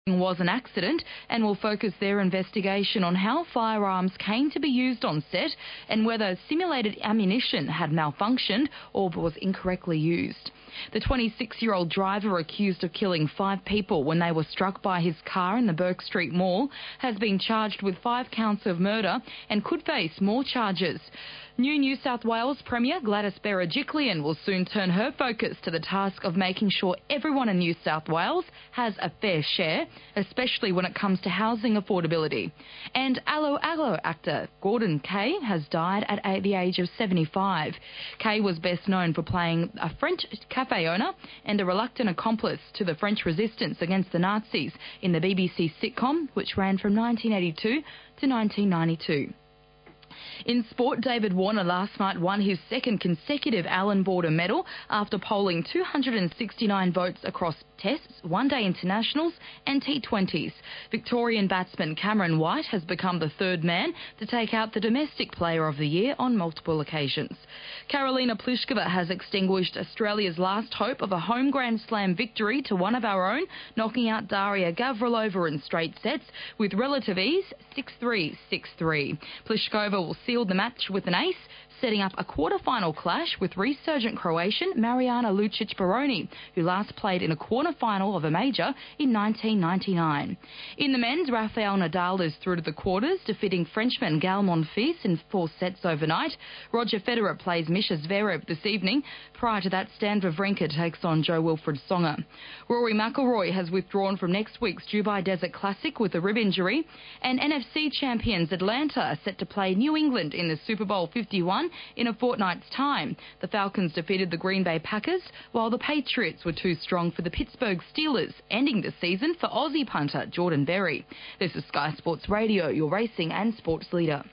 was an accident and will focus their investigation on how firearms came to be used on set and whether simulated ammunition had malfunctioned or was incorrectly used. The 26-year-old driver accused of killing 5 people when they were struck by his car in the Burke Street Mall has been charged with 5 counts of murder and could face more charges. New South Wales Premier Gladys Berejiklian will soon turn her focus to the task of making sure everyone in New South Wales has a fair share, especially when it comes to housing affordability. And Allo actor Gordon Kaye has died at the age of 75. Kaye was best known for playing a French cafe owner and a reluctant accomplice to the French resistance against the Nazis in the BBC sitcom, which ran from 1982 to 1992. In sport, David Warner last night won his second consecutive Allan Border medal after polling 269 votes across Tests, one-day internationals and T20s. Victorian batsman Cameron White has become the third man to take out the Domestic Player of the Year on multiple occasions. Karolina Pliskova has extinguished Australia's last hope of a home Grand Slam victory to one of our own, knocking out Daria Gavrilova in straight sets with relative ease 6-3, 6-3. Pliskova will seal the match with an ace, setting up a quarter-final clash with resurgent Croatian Mariana Lucic-Baroni, who last played in a quarter-final of a major in 1999. In the men's, Rafael Nadal is through to the quarters, defeating Frenchman Gael Monfils in 4 sets overnight. Roger Federer plays Misha Zverev this evening. Prior to that, Stan Wawrinka takes on Jo-Wilfried Tsonga. Rory McIlroy has withdrawn from next week's Dubai Desert Classic with a rib injury, and NFC champions Atlanta are set to play New England in the Super Bowl 51 in a fortnight's time. The Falcons defeated the Green Bay Packers, while the Patriots were too strong for the Pittsburgh Steelers, ending the season for Aussie punter Jordan Berry. This is Sky Sports Radio, your racing and sports leader.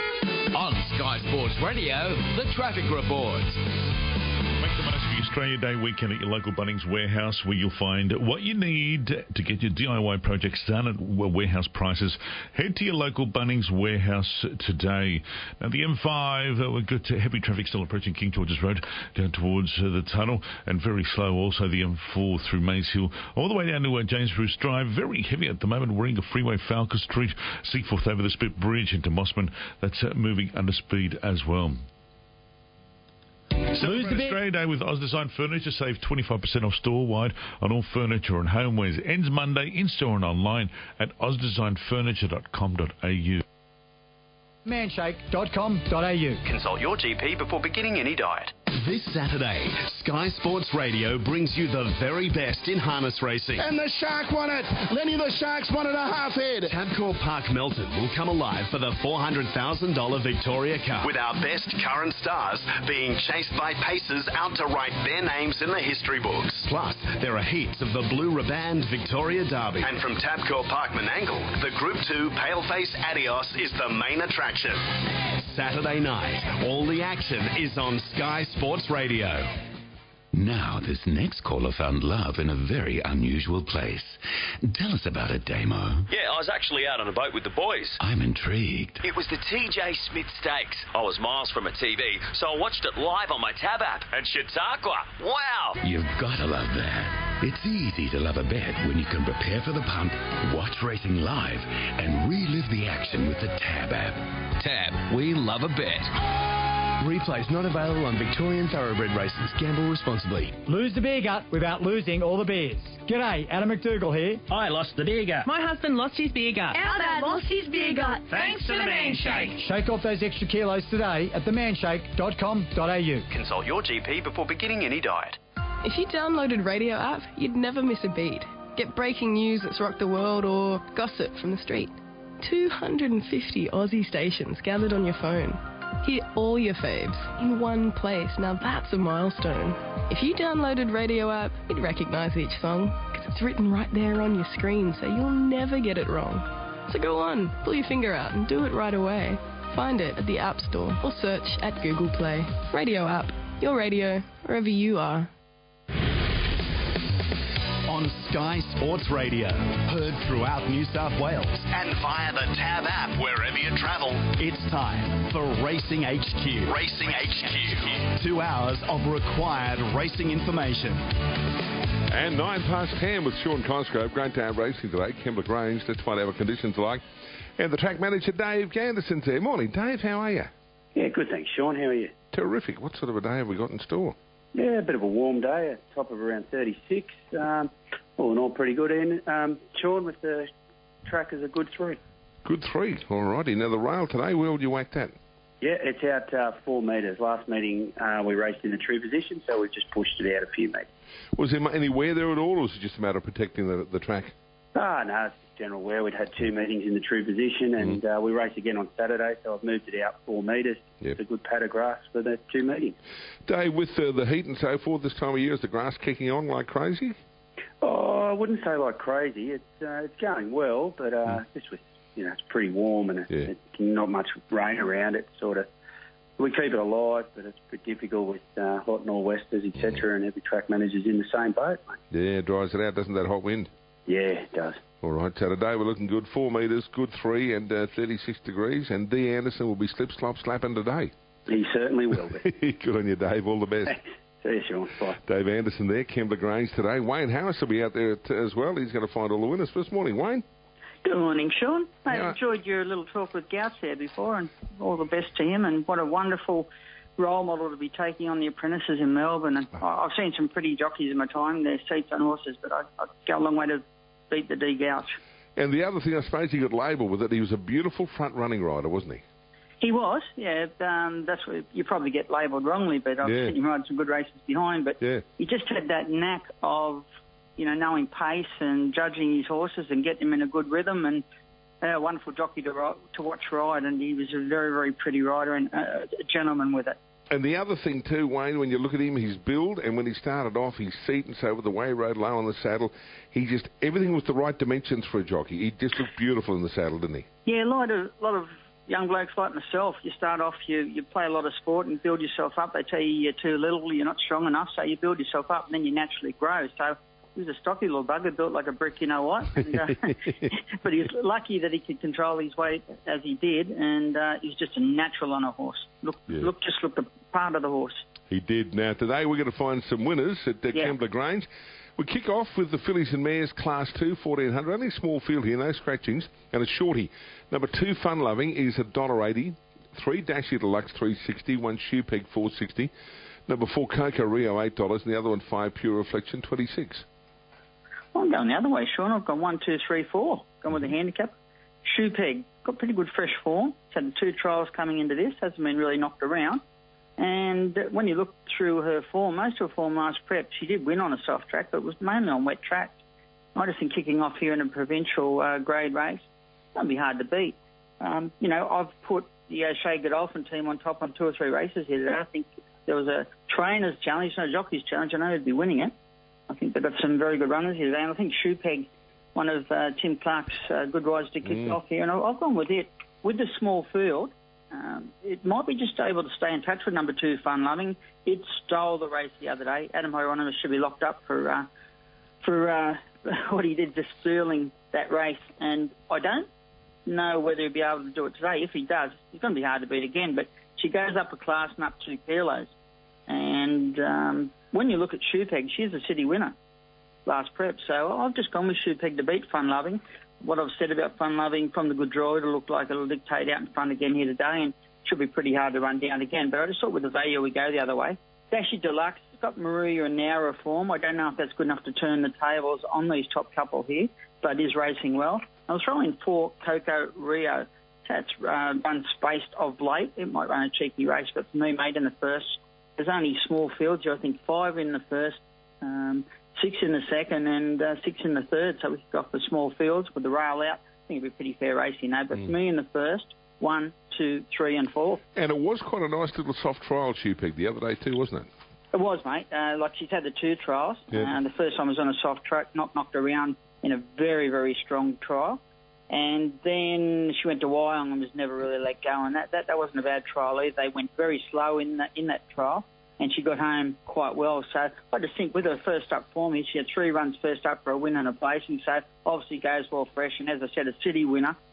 On Sky Sports Radio, the traffic report. Make the most of your Australia Day weekend at your local Bunnings warehouse, where you'll find what you need to get your DIY projects done at warehouse prices. Head to your local Bunnings warehouse today. Now, the M5, we've got heavy traffic still approaching King George's Road down towards the tunnel, and very slow also the M4 through Maze Hill all the way down to James Bruce Drive. Very heavy at the moment. Warringah Freeway, Falcon Street, Seaforth over the Spit Bridge into Mossman. That's moving under speed as well. Celebrate Australia Day with Ozdesign Furniture. Save 25% off store-wide on all furniture and homewares. Ends Monday, in-store and online at ozdesignfurniture.com.au. Manshake.com.au. Consult your GP before beginning any diet. This Saturday, Sky Sports Radio brings you the very best in harness racing. And the Shark won it. Lenny the Shark's 1.5 head. Tabcorp Park Melton will come alive for the $400,000 Victoria Cup, with our best current stars being chased by pacers out to write their names in the history books. Plus, there are heats of the Blue Riband Victoria Derby. And from Tabcorp Park Menangle, the Group 2 Paleface Adios is the main attraction. Saturday night, all the action is on Sky Sports Radio. Now, this next caller found love in a very unusual place. Tell us about it, Damo. Yeah, I was actually out on a boat with the boys. I'm intrigued. It was the TJ Smith Stakes. I was miles from a TV, so I watched it live on my Tab app. And Chautauqua, wow! You've got to love that. It's easy to love a bet when you can prepare for the punt, watch racing live, and relive the action with the Tab app. Tab, we love a bet. Replays not available on Victorian thoroughbred races. Gamble responsibly. Lose the beer gut without losing all the beers. G'day, Adam McDougall here. I lost the beer gut. My husband lost his beer gut. Our dad lost his beer gut. Thanks to the Manshake. Shake off those extra kilos today at themanshake.com.au. Consult your GP before beginning any diet. If you downloaded Radio app, you'd never miss a beat. Get breaking news that's rocked the world or gossip from the street. 250 Aussie stations gathered on your phone. Hear all your faves in one place. Now that's a milestone. If you downloaded Radio app, you'd recognise each song because it's written right there on your screen, so you'll never get it wrong. So go on, pull your finger out and do it right away. Find it at the App Store or search at Google Play. Radio app, your radio, wherever you are. On Sky Sports Radio, heard throughout New South Wales and via the Tab app wherever you travel. It's time for Racing HQ. Racing HQ. 2 hours of required racing information. And 10:09 with Sean Cosgrove. Great day of racing today. Kembla Grange. Let's find out what conditions are like. And the track manager, Dave Ganderson's there. Morning, Dave. How are you? Yeah, good, thanks, Sean. How are you? Terrific. What sort of a day have we got in store? Yeah, a bit of a warm day, a top of around 36. All in all, pretty good. And Sean, with the track is a good 3. Good 3. All righty. Now, the rail today, where would you whack that? Yeah, it's out 4 metres. Last meeting, we raced in the true position, so we've just pushed it out a few metres. Was there any wear there at all, or was it just a matter of protecting the track? No, it's just general wear. We'd had 2 meetings in the true position, and we race again on Saturday, so I've moved it out 4 metres. Yep. It's a good pad of grass for the 2 meetings. Dave, with the heat and so forth this time of year, is the grass kicking on like crazy? Oh, I wouldn't say like crazy. It's going well, but just with, it's pretty warm and it's not much rain around it. Sort of, we keep it alive, but it's pretty difficult with hot nor'westers, etc. And every track manager's in the same boat, mate. Yeah, it dries it out, doesn't that hot wind? Yeah, it does. All right, so today we're looking good. 4 metres, good 3 and 36 degrees. And Dee Anderson will be slapping today. He certainly will be. Good on you, Dave. All the best. See you, Sean. Bye. Dave Anderson there, Kembla Grange today. Wayne Harris will be out there as well. He's going to find all the winners this morning. Wayne? Good morning, Sean. I enjoyed your little talk with Gouts there before, and all the best to him. And what a wonderful role model to be taking on the apprentices in Melbourne. And I've seen some pretty jockeys in my time, their seats on horses, but I'd go a long way to beat the D Gouch. And the other thing, I suppose he got labelled with it, he was a beautiful front-running rider, wasn't he? He was, yeah. That's what you probably get labelled wrongly, but I've seen him ride some good races behind. But he just had that knack of, knowing pace and judging his horses and getting them in a good rhythm, and a wonderful jockey to watch ride. And he was a very, very pretty rider and a gentleman with it. And the other thing too, Wayne, when you look at him, his build, and when he started off, his seat and so with the way he rode low on the saddle, everything was the right dimensions for a jockey. He just looked beautiful in the saddle, didn't he? Yeah, a lot of young blokes like myself, you start off, you play a lot of sport and build yourself up. They tell you you're too little, you're not strong enough, so you build yourself up and then you naturally grow. So he was a stocky little bugger, built like a brick, you know what. And, but he was lucky that he could control his weight as he did, and he's just a natural on a horse. Looked the part of the horse. He did. Now, today we're going to find some winners at Kembla Grange. We kick off with the fillies and mares Class 2, 1400. Only a small field here, no scratchings, and a shorty. Number 2, Fun Loving, is $1.80. 3, Dashy Deluxe, $3.60. 1, Shoe Peg, $4.60. Number 4, Coco Rio, $8. And the other one, 5, Pure Reflection, $26. Well, I'm going the other way, Sean. I've got 1, 2, 3, 4. Going with the handicap. Shoe Peg, got pretty good fresh form. It's had 2 trials coming into this. Hasn't been really knocked around. And when you look through her form, most of her form last prep, she did win on a soft track, but it was mainly on wet tracks. I just think kicking off here in a provincial grade race, it's going to be hard to beat. I've put the O'Shea Godolphin team on top on 2 or 3 races here today. I think there was a trainer's challenge, no jockey's challenge. I know they'd be winning it. I think they've got some very good runners here today. And I think Shoe Peg, one of Tim Clark's good riders to kick off here. And I've gone with it. With the small field, it might be just able to stay in touch with number 2, Fun Loving. It stole the race the other day. Adam Hieronymus should be locked up for what he did, just stealing that race. And I don't know whether he'll be able to do it today. If he does, it's going to be hard to beat again. But she goes up a class and up 2 kilos. And when you look at Shoe Peg, she's a city winner last prep. So I've just gone with Shoe Peg to beat Fun Loving. What I've said about Fun Loving from the good draw, it'll look like it'll dictate out in front again here today, and it should be pretty hard to run down again. But I just thought with the value we go the other way. Dashy Deluxe has got Maria and Naura form. I don't know if that's good enough to turn the tables on these top couple here, but it is racing well. I'll throw in 4, Coco Rio. That's run spaced of late. It might run a cheeky race, but for me, made in the first. There's only small fields. I think 5 in the first, 6 in the second, and 6 in the third. So we kick off the small fields with the rail out. I think it'll be pretty fair racing, But for me in the first, 1, 2, 3 and 4. And it was quite a nice little soft trial, Shoe Peg, the other day too, wasn't it? It was, mate. Like she's had the 2 trials. The first one was on a soft track, knocked around in a very, very strong trial. And then she went to Wyong and was never really let go. And that wasn't a bad trial either. They went very slow in that trial, and she got home quite well. So I just think with her first up form here, she had 3 runs first up for a win and a placing. So obviously goes well fresh. And as I said, a city winner.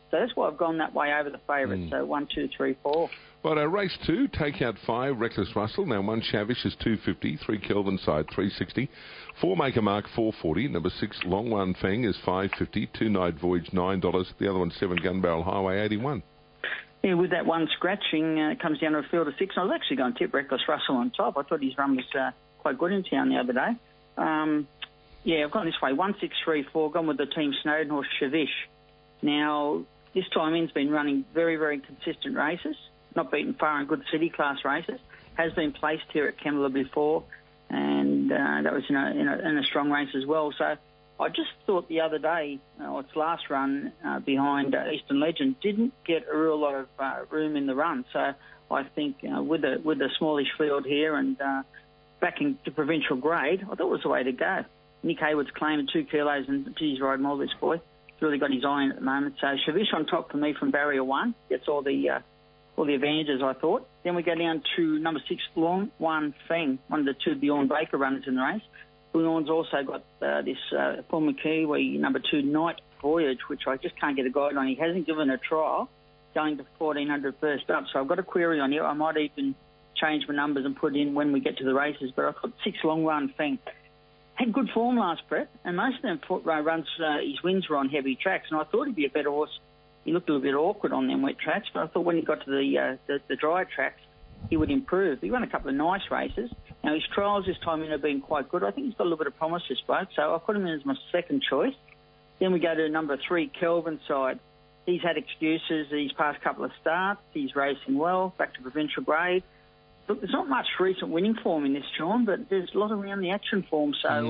So that's why I've gone that way over the favourite. So 1, 2, 3, 4. Right, race 2, take out 5, Reckless Russell. Now 1, Chavish is $2.50, 3, Kelvin Side, $3.60, 4, Make a Mark, $4.40, number 6, Long One Feng is $5.50, 2, Night Voyage, $9, the other one, 7, Gun Barrel Highway, $81. Yeah, with that one scratching, it comes down to a field of 6. I was actually going to tip Reckless Russell on top. I thought his run was quite good in town the other day. Yeah, I've gone this way, 1, 6, 3, 4, gone with the team Snowden horse Chavish. Now, this time in's been running very, very consistent races, not beaten far in good city class races, has been placed here at Kembla before, and that was in a strong race as well. So I just thought the other day, its last run behind Eastern Legend didn't get a real lot of room in the run. So I think with the smallish field here and backing to provincial grade, I thought it was the way to go. Nick Hayward's claiming 2 kilos, and geez, riding all this boy. He's really got his eye in at the moment. So Chavish on top for me from barrier 1 gets all the advantages, I thought. Then we go down to number 6, Long One Feng, one of the 2 Bjorn Baker runners in the race. Bjorn's also got this former Kiwi, number 2, Night Voyage, which I just can't get a guide on. He hasn't given a trial going to 1400 first up, so I've got a query on here. I might even change my numbers and put in when we get to the races, but I thought 6, Long One Feng had good form last prep, and most of them runs, his wins were on heavy tracks, and I thought he'd be a better horse. He looked a little bit awkward on them wet tracks, but I thought when he got to the dry tracks, he would improve. He won a couple of nice races. Now, his trials this time in have been quite good. I think he's got a little bit of promise, this bloke, so I put him in as my second choice. Then we go to number 3, Kelvin Side. He's had excuses these past couple of starts. He's racing well, back to provincial grade. Look, there's not much recent winning form in this, Sean, but there's a lot around the action form. So,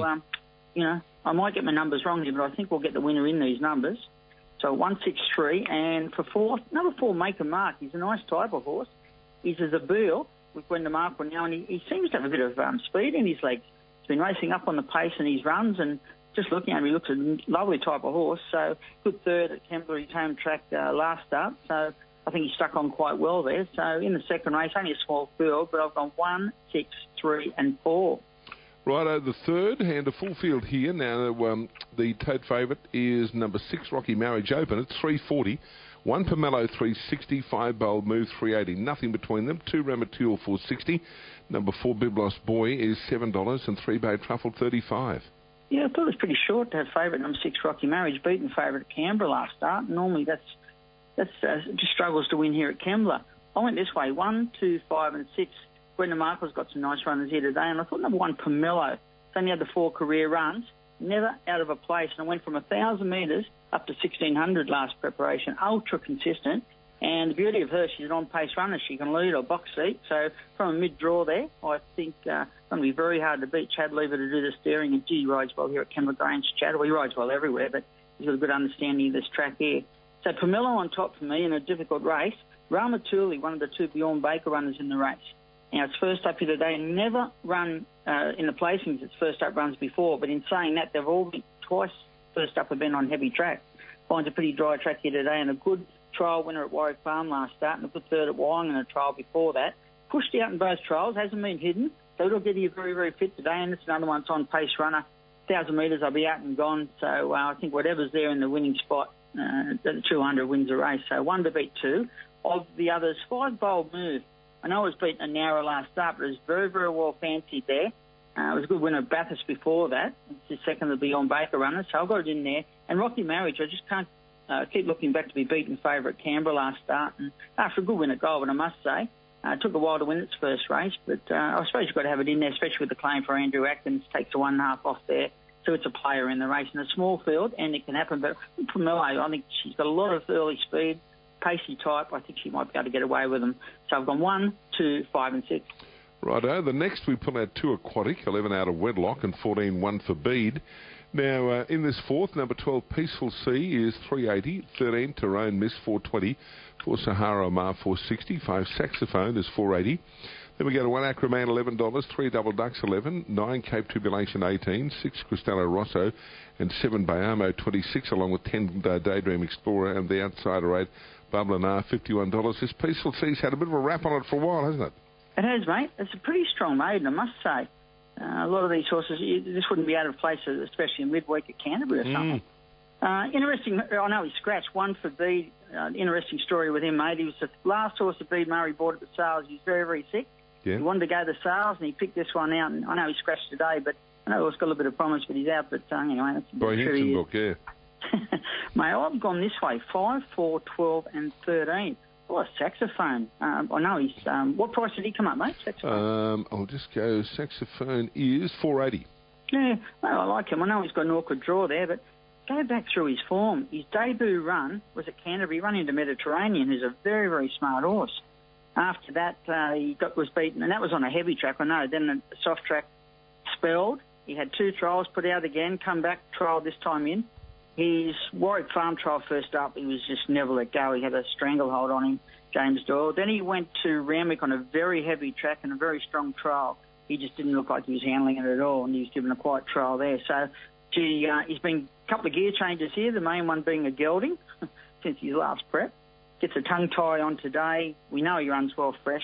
I might get my numbers wrong here, but I think we'll get the winner in these numbers. So 1, 6, 3, and for 4, number 4, Make a Mark. He's a nice type of horse. He's a Zabeel with Gwenda Marquardt now, and he seems to have a bit of speed in his legs. He's been racing up on the pace in his runs, and just looking at him, he looks a lovely type of horse. So good third at Kembla, his home track last start. So I think he stuck on quite well there. So in the second race, only a small field, but I've gone 1, 6, 3, and 4. Righto, the third, and a full field here. Now, the tote favourite is number 6, Rocky Marriage Open. It's $3.40. 1 Pomelo, $3.60. 5 Bold Move, $3.80. Nothing between them. 2 Ramatul, $4.60. Number 4 Biblos Boy is $7, and 3 Bay Truffle, $35. Yeah, I thought it was pretty short to have favourite number 6, Rocky Marriage, beaten favourite at Canberra last start. Normally that's just struggles to win here at Kembla. I went this way, 1, 2, 5, and 6. Gwenda Marquardt's got some nice runners here today, and I thought number 1, Pomelo, it's only had the 4 career runs, never out of a place, and I went from 1,000 metres up to 1,600 last preparation, ultra consistent, and the beauty of her, she's an on-pace runner. She can lead or box seat, so from a mid-draw there, I think it's going to be very hard to beat Chad Lever to do the steering, and he rides well here at Kembla Grange. Chad, well, he rides well everywhere, but he's got a good understanding of this track here. So Pomelo on top for me in a difficult race. Ramatuli, one of the 2 Bjorn Baker runners in the race. Now, it's first up here today. Never run in the placings its first up runs before, but in saying that, they've all been twice first up have been on heavy track. Finds a pretty dry track here today, and a good trial winner at Warwick Farm last start, and a good third at Wyong in a trial before that. Pushed out in both trials, hasn't been hidden, so it'll get you very, very fit today, and it's another one that's on pace runner. 1,000 metres, I'll be out and gone, so I think whatever's there in the winning spot, the 200 wins the race. So 1 to beat 2. Of the others, 5 Bold Move. I know it was beaten a narrow last start, but it was very, very well fancied there. It was a good winner at Bathurst before that. It's the second of the Beyond Baker runners, so I've got it in there. And Rocky Marriage, I just can't keep looking back to be beaten favourite Canberra last start. And after a good win at Goulburn, I must say. It took a while to win its first race, but I suppose you've got to have it in there, especially with the claim for Andrew Atkins. Takes a 1.5 off there. So it's a player in the race in a small field, and it can happen. But Pomelo, I think she's got a lot of early speed, pacey type. I think she might be able to get away with them. So I've gone 1, 2, 5, and 6. Righto. The next we pull out 2 Aquatic, 11 out of Wedlock, and 14 1 for Bede. Now, in this fourth, number 12, Peaceful Sea is $3.80. 13, Tyrone Miss, $4.20. 4, Sahara Omar, $4.60. 5, Saxophone is $4.80. Then we go to 1 Acroman, $11. 3 Double Ducks, $11. 9 Cape Tribulation, $18. 6 Cristello Rosso, and 7 Bayamo, $26, along with 10 Daydream Explorer and the Outsider 8. Bubbler $51. This Peaceful Sea's had a bit of a rap on it for a while, hasn't it? It has, mate. It's a pretty strong maiden, I must say. A lot of these horses, this wouldn't be out of place, especially in midweek at Canterbury or something. Interesting. I know he scratched one for Bede. Interesting story with him, mate. He was the last horse that Bede Murray bought at the sales. He was very, very sick. Yeah. He wanted to go to the sales, and he picked this one out. And I know he scratched today, but I know it's got a little bit of promise, but he's out. But anyway, that's By Hinchinbrook, yeah. Mate, I've gone this way: 5, 4, 12, and 13. Oh, a saxophone. I know he's. What price did he come up, mate? Saxophone. I'll just go. Saxophone is $4.80. Yeah, well, I like him. I know he's got an awkward draw there, but go back through his form. His debut run was at Canterbury, run into Mediterranean, who's a very, very smart horse. After that, he was beaten, and that was on a heavy track, I know. Then the soft track spelled. He had 2 trials, put out again, come back, trial this time in. His Warwick Farm trial first up, he was just never let go. He had a stranglehold on him, James Doyle. Then he went to Randwick on a very heavy track and a very strong trial. He just didn't look like he was handling it at all, and he was given a quiet trial there. So, he's been a couple of gear changes here, the main one being a gelding since his last prep. Gets a tongue tie on today. We know he runs well fresh.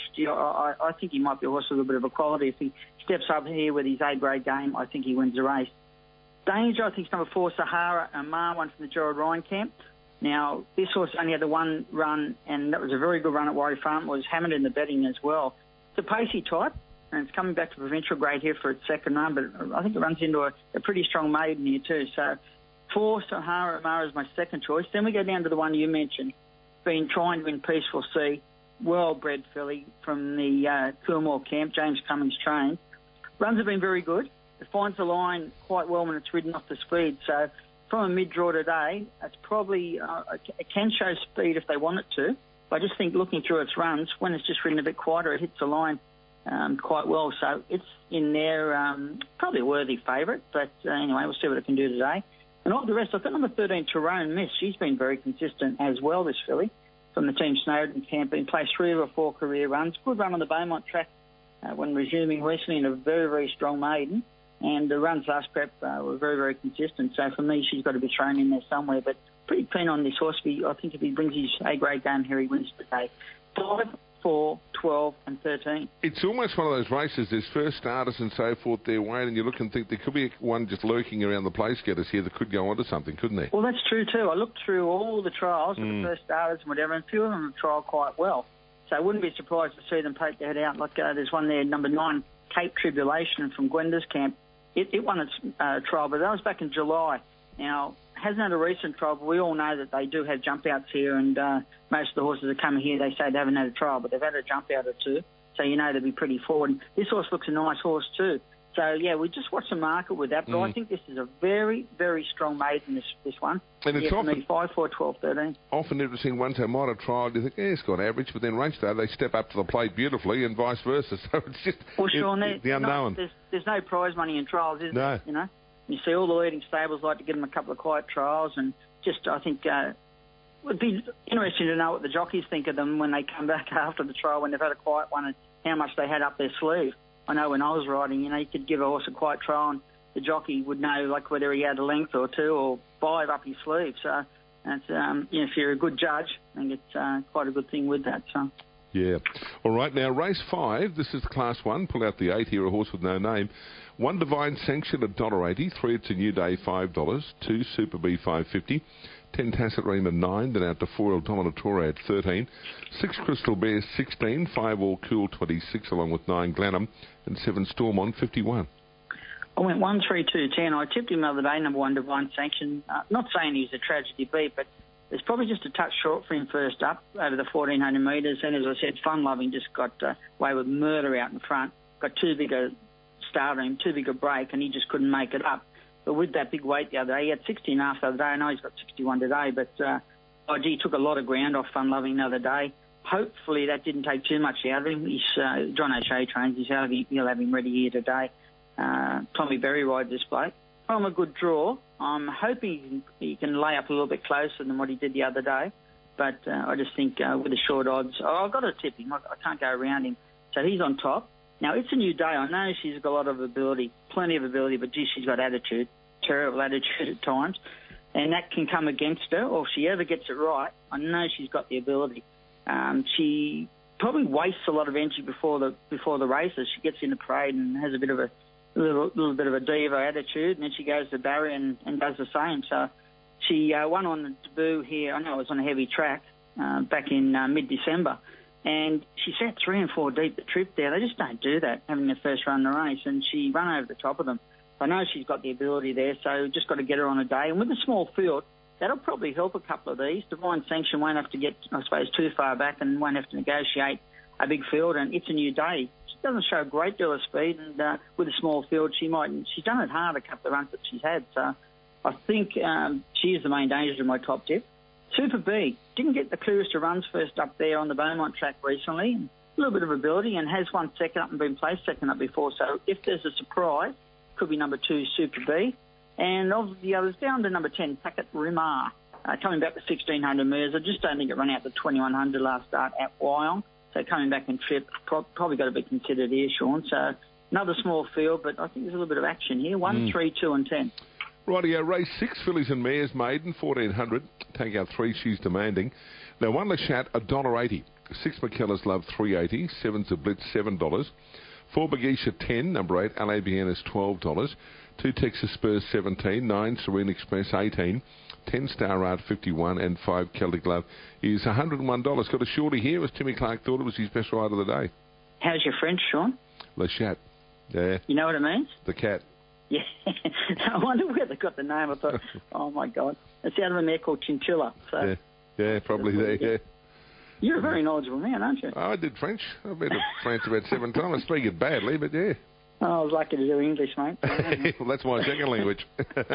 I think he might be a horse with a bit of a quality. If he steps up here with his A-grade game, I think he wins the race. Danger, I think, is number 4, Sahara Amar, one from the Gerald Ryan camp. Now, this horse only had the one run, and that was a very good run at Warwick Farm. It was hammered in the betting as well. It's a pacey type, and it's coming back to provincial grade here for its second run, but I think it runs into a pretty strong maiden here too. So 4, Sahara Amar is my second choice. Then we go down to the one you mentioned, been trying to win Peaceful Sea, well-bred filly from the Coolmore camp, James Cummings trained. Runs have been very good. It finds the line quite well when it's ridden off the speed. So from a mid-draw today, it's probably it can show speed if they want it to. But I just think looking through its runs, when it's just ridden a bit quieter, it hits the line quite well. So it's in there, probably a worthy favourite. But anyway, we'll see what it can do today. And all the rest, I've got number 13, Tyrone Miss. She's been very consistent as well, this filly, from the Team Snowden camp. Been placed 3 or 4 career runs. Good run on the Beaumont track when resuming recently, in a very, very strong maiden. And the runs last prep were very, very consistent. So for me, she's got to be thrown in there somewhere. But pretty keen on this horse. I think if he brings his A-grade game here, he wins today. 5, 4, 12 and 13. It's almost one of those races. There's first starters and so forth there, Wayne, and you look and think there could be one just lurking around the place getters here that could go on to something, couldn't there? Well, that's true too. I looked through all the trials of the first starters and whatever, and a few of them have trialled quite well. So I wouldn't be surprised to see them poke their head out. Like there's one there, number 9, Cape Tribulation from Gwenda's camp. It won its trial, but that was back in July. Now, hasn't had a recent trial, but we all know that they do have jump outs here, and most of the horses that come here, they say they haven't had a trial, but they've had a jump out or 2, so you know they'll be pretty forward. And this horse looks a nice horse too. So, yeah, we just watch the market with that, but I think this is a very, very strong maiden, this one. And it's often, 5, 4, 12, 13. Often interesting ones they might have tried, you think, it's got average, but then race day they step up to the plate beautifully and vice versa. So it's just Sean, the unknown. There's no prize money in trials, is there? You know? You see all the leading stables like to give them a couple of quiet trials, and just, I think, it would be interesting to know what the jockeys think of them when they come back after the trial, when they've had a quiet one, and how much they had up their sleeve. I know when I was riding, you could give a horse a quiet trial and the jockey would know, like, whether he had a length or 2 or 5 up his sleeve. So, that's, if you're a good judge, I think it's quite a good thing with that. So. Yeah. All right, now, race 5, this is Class 1. Pull out the 8 here, a horse with no name. 1 Divine Sanction at $1.80. 3 It's a New Day, $5. 2 Super B, $5.50. 10 Tacit Rima, 9. Then out to 4 El Dominatore at 13. 6 Crystal Bear, 16. 5 All Cool, 26, along with 9 Glanham. And 7 Storm on, 51. I went 1, 3, 2, 10. I tipped him the other day, number 1 Divine Sanction. Not saying he's a tragedy beat, but it's probably just a touch short for him first up over the 1,400 metres. And as I said, Fun Loving just got away with murder out in front. Got too big a start on him, too big a break, and he just couldn't make it up. But with that big weight the other day, he had 60.5 the other day. I know he's got 61 today, but IG took a lot of ground off Fun Loving the other day. Hopefully that didn't take too much out of him. He's John O'Shea trains. He'll have him ready here today. Tommy Berry rides this bloke. From a good draw, I'm hoping he can lay up a little bit closer than what he did the other day. But I just think with the short odds, I've got to tip him. I can't go around him. So he's on top. Now, It's a New Day. I know she's got a lot of ability, plenty of ability, but, gee, she's got attitude, terrible attitude at times. And that can come against her, or if she ever gets it right, I know she's got the ability. She probably wastes a lot of energy before the races. She gets in the parade and has a bit of a little bit of a diva attitude, and then she goes to the barrier and does the same. So She won on the debut here. I know it was on a heavy track back in mid-December. And she sat 3 and 4 deep the trip there. They just don't do that, having the first run in the race. And she ran over the top of them. I know she's got the ability there, so just got to get her on a day. And with a small field, that'll probably help a couple of these. Divine Sanction won't have to get, I suppose, too far back and won't have to negotiate a big field. And It's a New Day. She doesn't show a great deal of speed. And with a small field, she's done it hard a couple of runs that she's had. So I think she is the main danger in my top tip. Super B didn't get the clearest of runs first up there on the Beaumont track recently. A little bit of ability and has won second up and been placed second up before. So if there's a surprise, could be number 2, Super B. And of the others, down to number 10, Packet Rimar. Coming back to 1,600 metres. I just don't think it ran out to 2,100 last start at Wyong. So coming back and trip, probably got to be considered here, Sean. So another small field, but I think there's a little bit of action here. 1, 3, 2 and 10. Rightio, race 6, Fillies and Mares, maiden, 1,400. Take out 3, she's demanding. Now, 1 Lashat, $1.80. 6 McKellar's Love, $3.80. 7's a Blitz, $7. 4 Bagisha, 10. Number 8, Alabian is $12. 2 Texas Spurs, 17. 9 Serene Express, 18. 10 Star Art, 51. And 5 Celtic Love is $101. Got a shorty here, as Timmy Clark thought it was his best ride of the day. How's your French, Sean? Lashat. Yeah. You know what it means? The cat. Yeah. I wonder where they got the name. I thought, oh, my God. It's out of a mare called Chinchilla. So. Yeah, probably there, yeah. You're a very knowledgeable man, aren't you? Oh, I did French. I've been to France about 7 times. I speak it badly, but yeah. Oh, I was lucky to do English, mate. Well, that's my second language.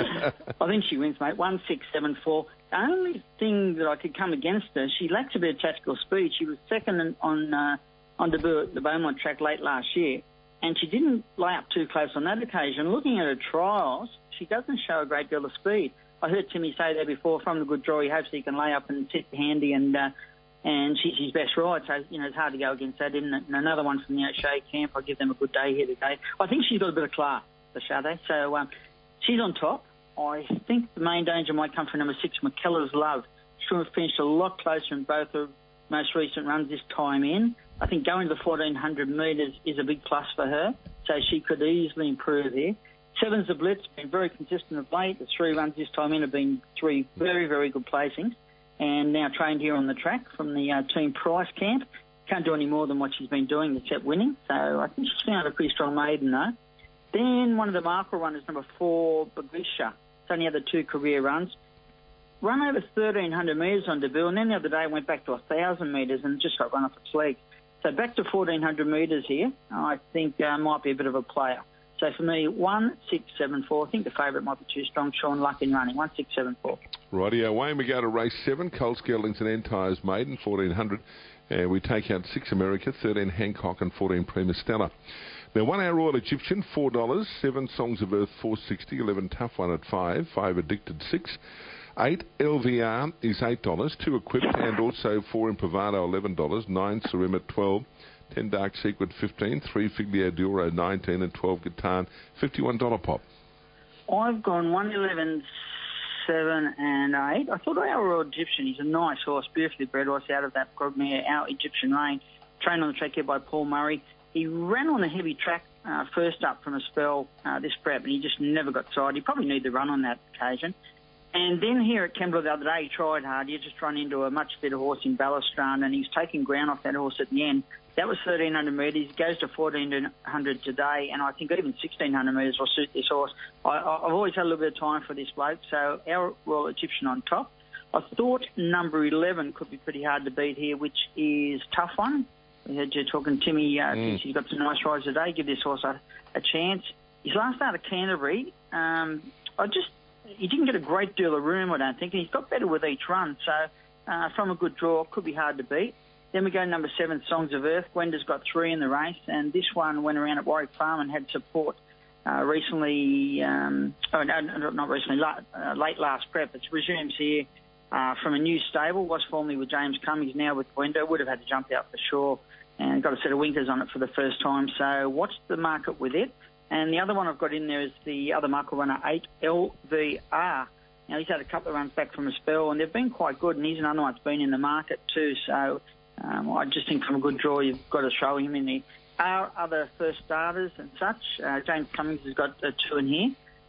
I think she wins, mate. 1, 6, 7, 4. The only thing that I could come against her, she lacks a bit of tactical speed. She was second on debut at the Beaumont track late last year, and she didn't lay up too close on that occasion. Looking at her trials, she doesn't show a great deal of speed. I heard Timmy say there before, from the good draw, he hopes he can lay up and sit handy, and she's his best ride. So, it's hard to go against that, isn't it? And another one from the O'Shea camp. I give them a good day here today. I think she's got a bit of class, the Shade. So she's on top. I think the main danger might come from number 6, McKellar's Love. She would have finished a lot closer in both her most recent runs this time in. I think going to the 1,400 metres is a big plus for her, so she could easily improve here. 7's the Blitz, been very consistent of late. The 3 runs this time in have been 3 very, very good placings, and now trained here on the track from the Team Price camp. Can't do any more than what she's been doing except winning, so I think she's found a pretty strong maiden, though. Then one of the marker runners, number 4, Bagisha. It's only had the 2 career runs. Run over 1,300 metres on debut, and then the other day went back to 1,000 metres and just got run off its legs. So back to 1,400 metres here, I think might be a bit of a player. So for me, 1, 6, 7, 4. I think the favourite might be too strong. Sean Luck in running. 1, 6, 7, 4. Rightio, Wayne, we go to race 7. Coles Geldings and Entires maiden, 1,400. And we take out 6 America, 13 Hancock and 14 Prima Stella. Now, 1 Our Royal Egyptian, $4. 7 Songs of Earth, $4.60. 11 Tough One at 5. 5 Addicted, 6. 8 LVR is $8. 2 Equipped and also 4 Improvato, $11. 9 Serim at 12. 10 Dark Secret, 15. 3 Figlio Duro, 19. And 12 Gatan, $51 pop. I've gone 1, 11, 7 and 8. I thought Our Royal Egyptian, he's a nice horse, beautifully bred horse out of that Grogmere, Our Egyptian range. Trained on the track here by Paul Murray. He ran on a heavy track first up from a spell this prep, and he just never got tired. He probably needed the run on that occasion. And then here at Kembla the other day, he tried hard. He just run into a much better horse in Balustrade, and he's taking ground off that horse at the end. That was 1,300 metres. He goes to 1,400 today, and I think even 1,600 metres will suit this horse. I've always had a little bit of time for this bloke, so Our Royal Egyptian on top. I thought number 11 could be pretty hard to beat here, which is Tough One. We heard you talking, Timmy. Thinks he's got some nice rides today. Give this horse a chance. His last start at Canterbury, he didn't get a great deal of room, I don't think, and he's got better with each run. So from a good draw, could be hard to beat. Then we go number 7, Songs of Earth. Gwenda's got 3 in the race, and this one went around at Warwick Farm and had support recently. Not recently, late last prep. It resumes here from a new stable. Was formerly with James Cummings, now with Gwenda. Would have had to jump out for sure, and got a set of winkers on it for the first time. So watch the market with it. And the other one I've got in there is the other market runner, 8 LVR. Now, he's had a couple of runs back from a spell, and they've been quite good, and he's another one that's been in the market too. So I just think from a good draw, you've got to throw him in there. Our other first starters and such, James Cummings has got 2 in here.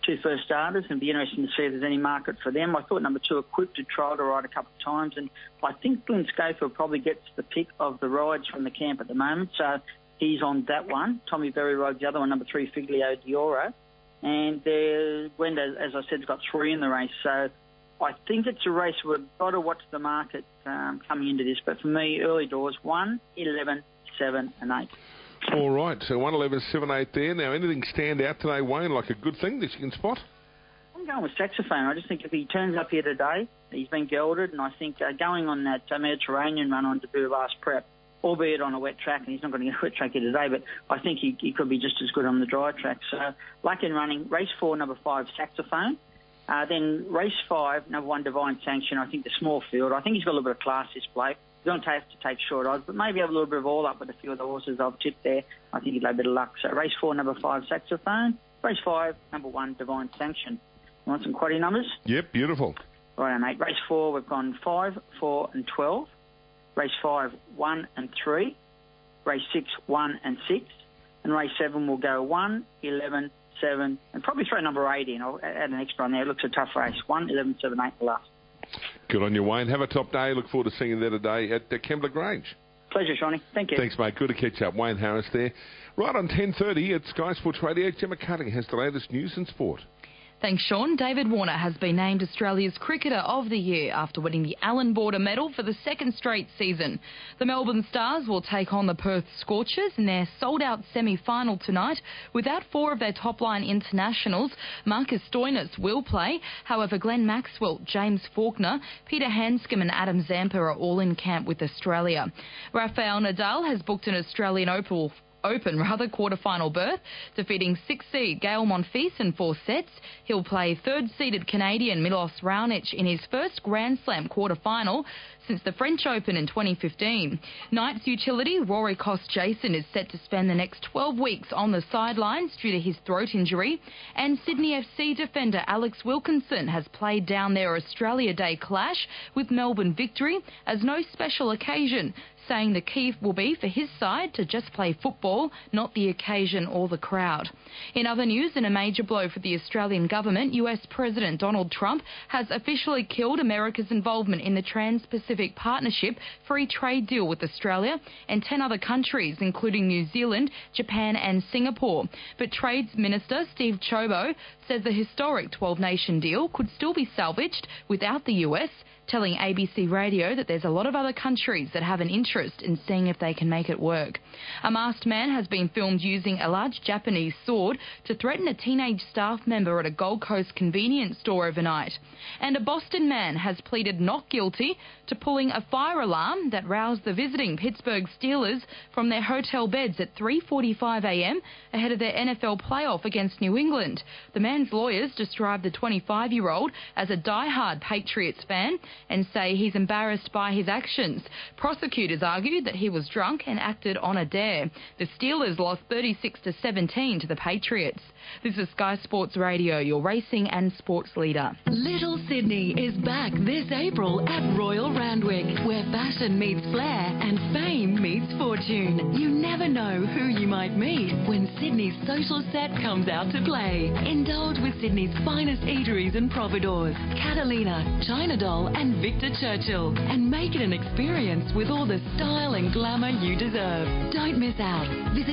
two first starters, and it'd be interesting to see if there's any market for them. I thought number 2, Equipped, had tried to ride a couple of times, and I think Glenn Schofield probably gets the pick of the rides from the camp at the moment, so he's on that one. Tommy Berry rides the other one, number 3, Figlio d'Oro. And Gwenda, as I said, has got 3 in the race, so I think it's a race we've got to watch the market coming into this. But for me, early doors, 1, 11, 7 and 8. All right, so 1, 11, 7, 8 there. Now, anything stand out today, Wayne, like a good thing that you can spot? I'm going with Saxophone. I just think if he turns up here today, he's been gelded, and I think going on that Mediterranean run on debut last prep, albeit on a wet track, and he's not going to get a wet track here today, but I think he could be just as good on the dry track. So, luck in running, race 4, number 5, Saxophone. Then race 5, number 1, Divine Sanction. I think the small field. I think he's got a little bit of class, this bloke. You don't have to take short odds, but maybe have a little bit of all up with a few of the horses I've tipped there. I think he'd have a bit of luck. So race 4, number 5, Saxophone. Race 5, number 1, Divine Sanction. You want some quaddy numbers? Yep, beautiful. Right, mate. Race 4, we've gone 5, 4 and 12. Race 5, 1 and 3. Race 6, 1 and 6. And race 7 will go 1, 11, 7, and probably throw number 8 in. I'll add an extra on there. It looks a tough race. 1, 11, 7, 8 the last. Good on you, Wayne. Have a top day. Look forward to seeing you there today at Kembla Grange. Pleasure, Shawnee. Thank you. Thanks, mate. Good to catch up. Wayne Harris there. Right on 10:30 at Sky Sports Radio, Gemma Cutting has the latest news in sport. Thanks, Sean. David Warner has been named Australia's Cricketer of the Year after winning the Allan Border Medal for the second straight season. The Melbourne Stars will take on the Perth Scorchers in their sold-out semi-final tonight. Without 4 of their top-line internationals, Marcus Stoinis will play. However, Glenn Maxwell, James Faulkner, Peter Hanscom and Adam Zampa are all in camp with Australia. Rafael Nadal has booked an Australian Open quarter-final berth, defeating 6-seed Gael Monfils in 4 sets. He'll play third-seeded Canadian Milos Raonic in his first Grand Slam quarter-final since the French Open in 2015. Knights utility Rory Koss-Jason is set to spend the next 12 weeks on the sidelines due to his throat injury. And Sydney FC defender Alex Wilkinson has played down their Australia Day clash with Melbourne Victory as no special occasion, saying the key will be for his side to just play football, not the occasion or the crowd. In other news, in a major blow for the Australian government, US President Donald Trump has officially killed America's involvement in the Trans-Pacific Partnership free trade deal with Australia and 10 other countries, including New Zealand, Japan and Singapore. But Trade Minister Steve Ciobo says the historic 12-nation deal could still be salvaged without the US, telling ABC Radio that there's a lot of other countries that have an interest in seeing if they can make it work. A masked man has been filmed using a large Japanese sword to threaten a teenage staff member at a Gold Coast convenience store overnight. And a Boston man has pleaded not guilty to pulling a fire alarm that roused the visiting Pittsburgh Steelers from their hotel beds at 3:45 a.m. ahead of their NFL playoff against New England. The man's lawyers described the 25-year-old as a die-hard Patriots fan and say he's embarrassed by his actions. Prosecutors argued that he was drunk and acted on a dare. The Steelers lost 36-17 to the Patriots. This is Sky Sports Radio, your racing and sports leader. Little Sydney is back this April at Royal Randwick, where fashion meets flair and fame meets fortune. You never know who you might meet when Sydney's social set comes out to play. Indulge with Sydney's finest eateries and providores, Catalina, China Doll and Victor Churchill, and make it an experience with all the style and glamour you deserve. Don't miss out. Visit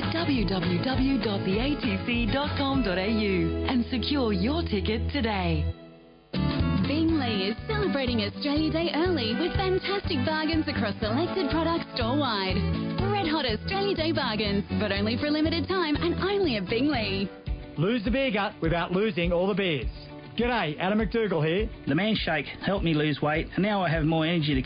www.theatc.com.au and secure your ticket today. Bingley is celebrating Australia Day early with fantastic bargains across selected products store-wide. Red hot Australia Day bargains, but only for a limited time and only at Bingley. Lose the beer gut without losing all the beers. G'day, Adam McDougall here. The Man Shake helped me lose weight, and now I have more energy to